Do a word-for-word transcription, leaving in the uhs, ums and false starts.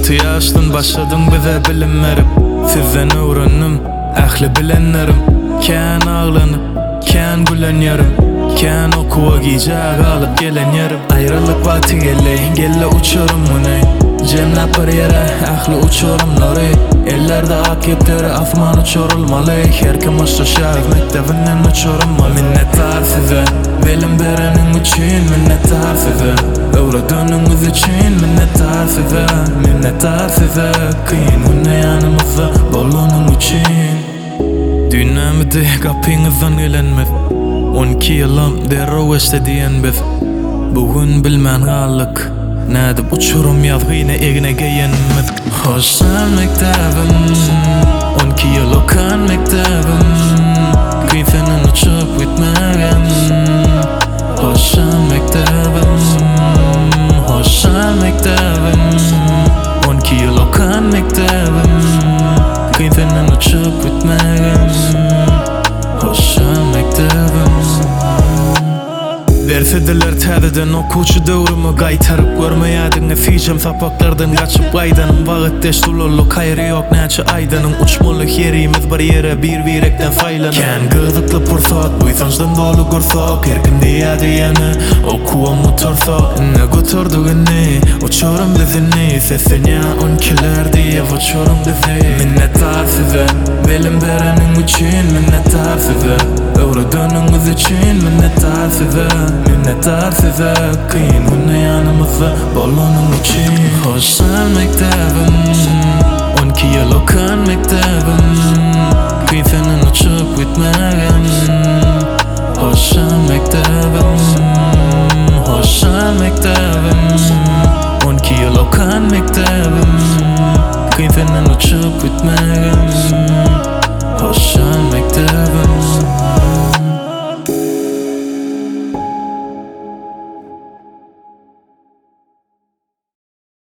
Altı yaştan başladın bize bilim verip, sizden öğrendim ähli bilenlerim. Kän ağlanıp, kän gülen yarım, kän okuwa giyjak alıp gelen yarım. Ayrılık vakti gelle, gelle uçurum munay. Cemnap bir yere, ähli uçurum nori. Ellerde ak yepleri, asman uçurulmalı. Her kim uçuşar, mektebinden uçurulmalı. Minnettar size, belim berenin üçün minnettar size. Öwredönüňiz üçün minnettar size. Minnettar size, kıyın günde yanımızda bolanyň üçün. Dünämidi gapyňyzdan gelenmez, on iki ýylym derrew geçdi diýen biz. Bugün bilmän gallyk, nädip uçurum ýazgyna egine geýenmez. Hoşsan mektebim, on iki ýyl okan mektebim, kıyfenen uçup gitmegem. Hoşsan mektebim, hoşsan mektebim, on iki ýyl okan mektebim, kıyfenen uçup gitmegem. Hoşsan mektebim. Berfediler täzeden okuçy döwrümi gaýtaryp görmeýädiň fijem sapaklardan gaçyp gaýdanım wagtdeş tulurluk haýry ýok näçe aýdanyň uçmaly herimiz bir ýere bir birekden saýlanyp. Kän gyzykly pursat bu ýsanjdan dolu görsak, herkimde ýadyýany okuwam otursak. Ne götürdügini uçurum bizini, sesenýä on ikiler diýe uçurum bizi. Minnettar size, belim berenin üçün minnettar size. Öwredönüňiz üçün minnettar size. Minnettar size, kıyın günde yanımızda bolanyň üçün. Hoşsan mektebim, on iki ýyl okan mektebim, kıyfenen uçup gitmegem. Hoşsan mektebim, hoşsan mektebim, on iki ýyl okan mektebim, kıyfenen uçup gitmegem.